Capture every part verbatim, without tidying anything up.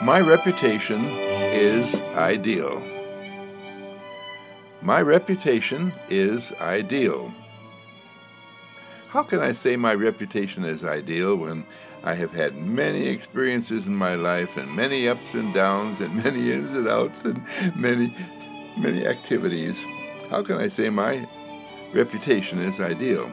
My reputation is ideal. My reputation is ideal. How can I say my reputation is ideal when I have had many experiences in my life and many ups and downs and many ins and outs and many, many activities? How can I say my reputation is ideal?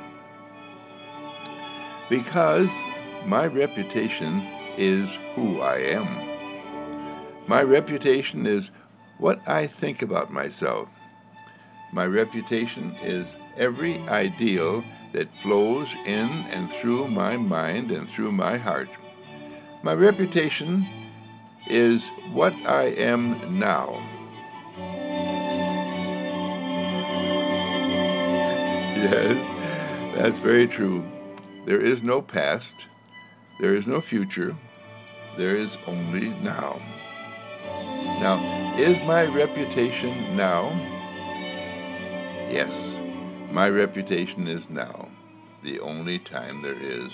Because my reputation is who I am. My reputation is what I think about myself. My reputation is every ideal that flows in and through my mind and through my heart. My reputation is what I am now. Yes, that's very true. There is no past, there is no future, there is only now. Now, is my reputation now? Yes, my reputation is now, the only time there is.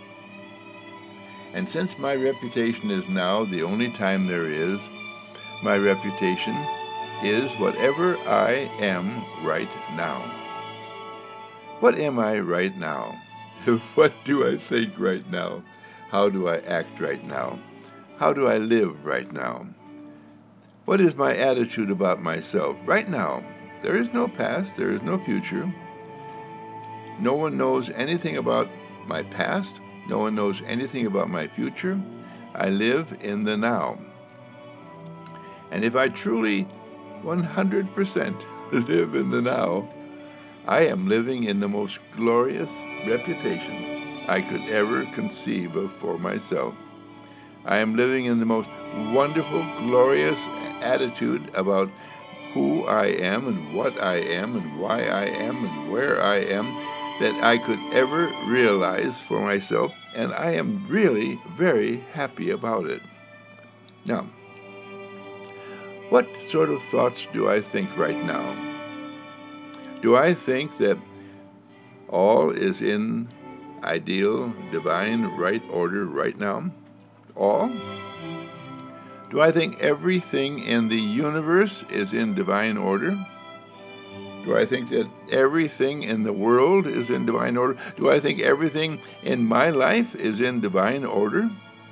And since my reputation is now the only time there is, my reputation is whatever I am right now. What am I right now? What do I think right now? How do I act right now? How do I live right now? What is my attitude about myself right now? There is no past, there is no future. No one knows anything about my past. No one knows anything about my future. I live in the now. And if I truly one hundred percent live in the now, I am living in the most glorious reputation I could ever conceive of for myself. I am living in the most wonderful, glorious attitude about who I am and what I am and why I am and where I am that I could ever realize for myself, and I am really very happy about it. Now, what sort of thoughts do I think right now? Do I think that all is in ideal, divine, right order right now? All? Do I think everything in the universe is in divine order? Do I think that everything in the world is in divine order? Do I think everything in my life is in divine order?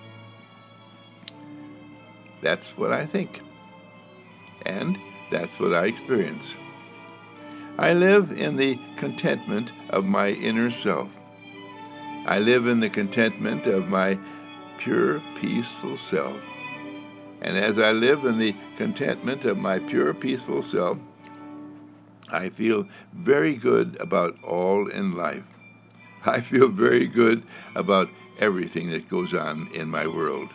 That's what I think. And that's what I experience. I live in the contentment of my inner self. I live in the contentment of my pure, peaceful self. And as I live in the contentment of my pure, peaceful self, I feel very good about all in life. I feel very good about everything that goes on in my world.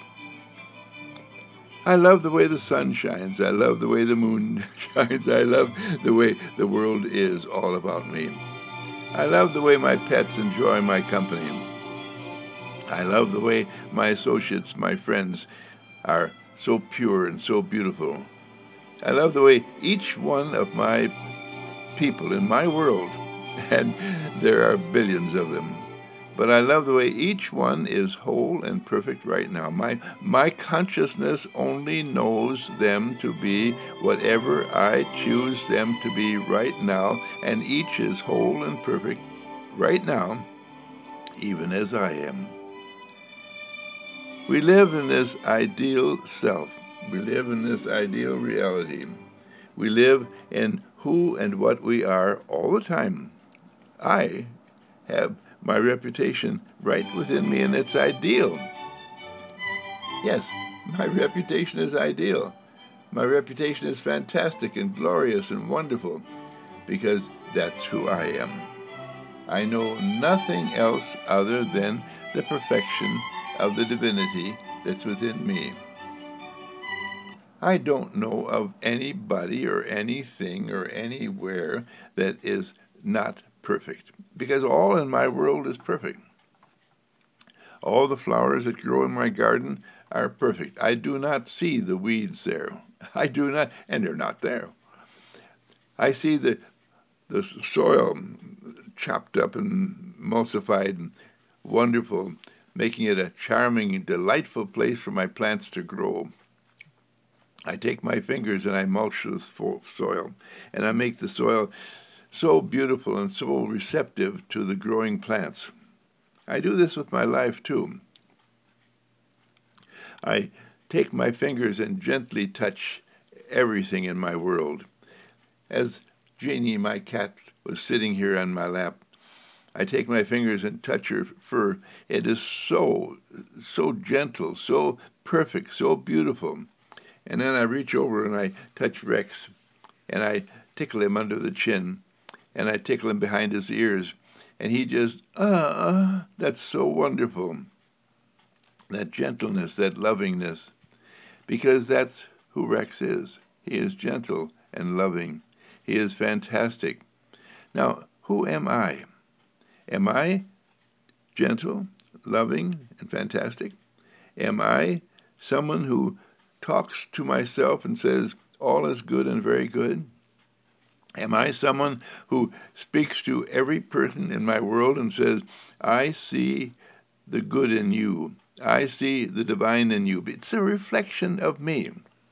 I love the way the sun shines. I love the way the moon shines. I love the way the world is all about me. I love the way my pets enjoy my company. I love the way my associates, my friends, are so pure and so beautiful. I love the way each one of my people in my world, and there are billions of them, but I love the way each one is whole and perfect right now. My my consciousness only knows them to be whatever I choose them to be right now, and each is whole and perfect right now, even as I am. We live in this ideal self. We live in this ideal reality. We live in who and what we are all the time. I have my reputation right within me, and it's ideal. Yes, my reputation is ideal. My reputation is fantastic and glorious and wonderful, because that's who I am. I know nothing else other than the perfection of the divinity that's within me. I don't know of anybody or anything or anywhere that is not perfect, because all in my world is perfect. All the flowers that grow in my garden are perfect. I do not see the weeds there. I do not, and they're not there. I see the the soil chopped up and emulsified and wonderful, making it a charming and delightful place for my plants to grow. I take my fingers and I mulch the soil, and I make the soil so beautiful and so receptive to the growing plants. I do this with my life too. I take my fingers and gently touch everything in my world. As Jeannie, my cat, was sitting here on my lap, I take my fingers and touch her fur. It is so, so gentle, so perfect, so beautiful. And then I reach over and I touch Rex, and I tickle him under the chin, and I tickle him behind his ears, and he just, ah, uh, that's so wonderful. That gentleness, that lovingness, because that's who Rex is. He is gentle and loving. He is fantastic. Now, who am I? Am I gentle, loving, and fantastic? Am I someone who talks to myself and says, all is good and very good? Am I someone who speaks to every person in my world and says, I see the good in you. I see the divine in you. It's a reflection of me.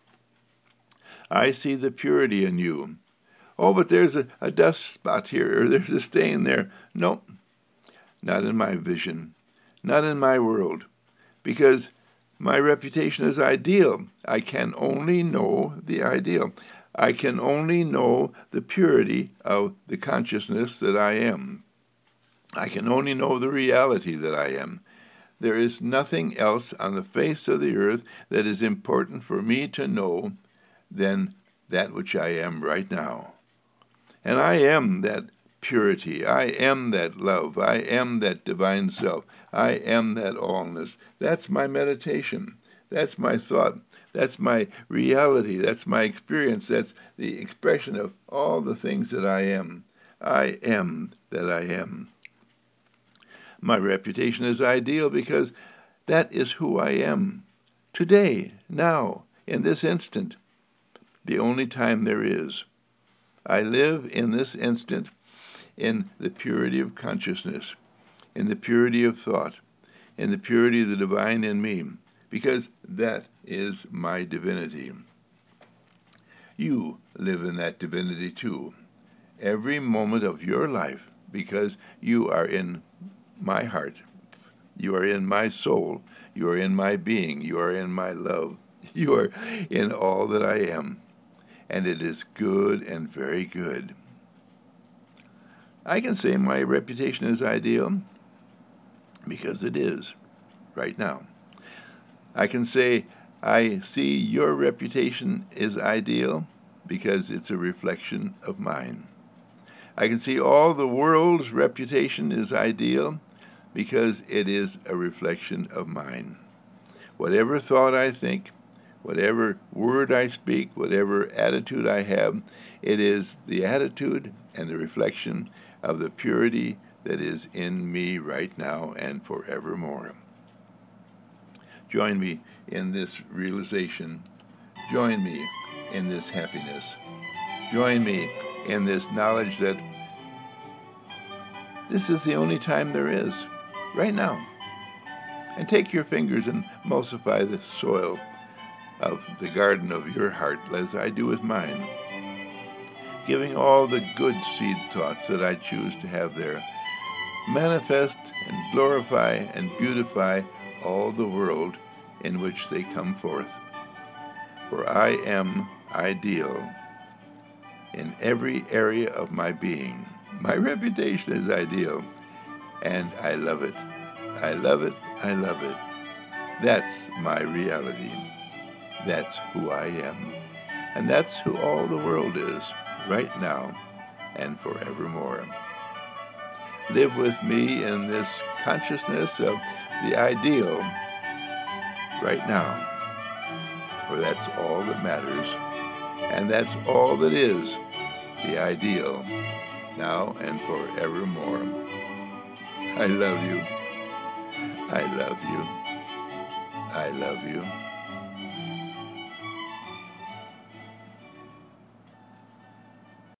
I see the purity in you. Oh, but there's a, a dust spot here, or there's a stain there. No, not in my vision, not in my world, because my reputation is ideal. I can only know the ideal. I can only know the purity of the consciousness that I am. I can only know the reality that I am. There is nothing else on the face of the earth that is important for me to know than that which I am right now. And I am that purity. I am that love. I am that divine self. I am that allness. That's my meditation. That's my thought. That's my reality. That's my experience. That's the expression of all the things that I am. I am that I am. My reputation is ideal because that is who I am. Today, now, in this instant, the only time there is. I live in this instant in the purity of consciousness, in the purity of thought, in the purity of the divine in me, because that is my divinity. You live in that divinity too, every moment of your life, because you are in my heart, you are in my soul, you are in my being, you are in my love, you are in all that I am, and it is good and very good. I can say my reputation is ideal because it is, right now. I can say I see your reputation is ideal because it's a reflection of mine. I can see all the world's reputation is ideal because it is a reflection of mine. Whatever thought I think, whatever word I speak, whatever attitude I have, it is the attitude and the reflection of the purity that is in me right now and forevermore. Join me in this realization. Join me in this happiness. Join me in this knowledge that this is the only time there is, right now. And take your fingers and emulsify the soil of the garden of your heart as I do with mine, giving all the good seed thoughts that I choose to have there, manifest and glorify and beautify all the world in which they come forth. For I am ideal in every area of my being. My reputation is ideal, and I love it. I love it. I love it. That's my reality. That's who I am. And that's who all the world is, right now and forevermore. Live with me in this consciousness of the ideal right now, for that's all that matters, and that's all that is the ideal, now and forevermore. I love you. I love you. I love you.